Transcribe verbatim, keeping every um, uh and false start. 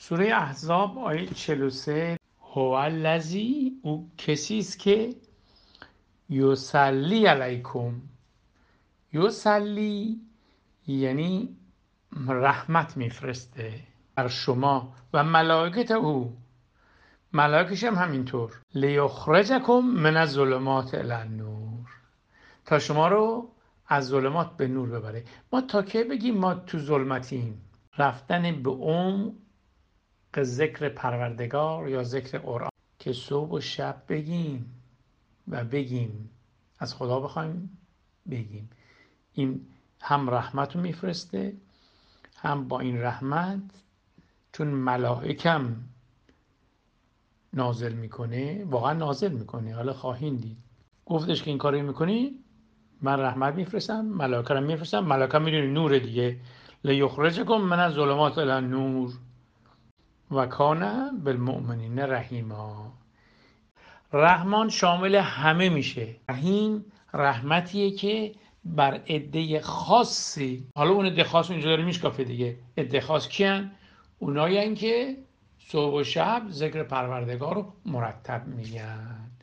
سوره احزاب آیه چهل و سه. هو الذی، او کسی است که یصلی علیکم. یصلی یعنی رحمت میفرسته بر شما و ملائکت او، ملائکش هم همینطور. لیخرجکم من الظلمات الی النور، تا شما رو از ظلمات به نور ببره. ما تا که بگیم ما تو ظلمتیم؟ رفتن به عمق ذکر پروردگار یا ذکر قرآن که صبح و شب بگیم و بگیم، از خدا بخوایم بگیم. این هم رحمت رو میفرسته، هم با این رحمت چون ملائکم نازل میکنه، واقعا نازل میکنه. حالا خواهیم دید گفتش که این کاری میکنی من رحمت میفرستم، ملائکه رو میفرستم. ملائکه میدونی نور دیگه. لیخرجکم من الظلمات الی النور و کان بالمؤمنین رحیما. رحمان شامل همه میشه. رحیم رحمتیه که بر عده خاصی، حالا اون عده خاص اونجا داره میشکافه دیگه. عده خاص کیان؟ اونایی که صبح و شب ذکر پروردگار رو مرتب میگن.